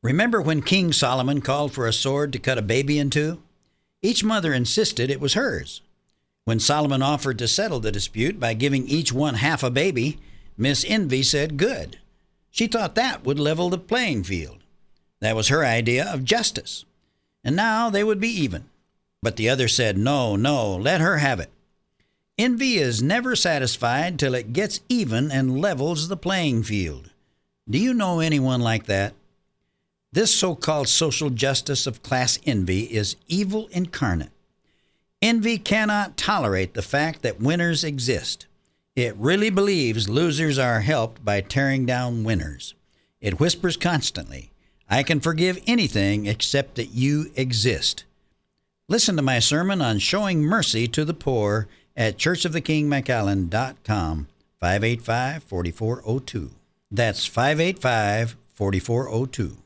Remember when King Solomon called for a sword to cut a baby in two? Each mother insisted it was hers. When Solomon offered to settle the dispute by giving each one half a baby, Miss Envy said good. She thought that would level the playing field. That was her idea of justice. And now they would be even. But the other said, no, let her have it. Envy is never satisfied till it gets even and levels the playing field. Do you know anyone like that? This so-called social justice of class envy is evil incarnate. Envy cannot tolerate the fact that winners exist. It really believes losers are helped by tearing down winners. It whispers constantly, I can forgive anything except that you exist. Listen to my sermon on showing mercy to the poor at churchofthekingmcallen.com, 585-4402. That's 585-4402.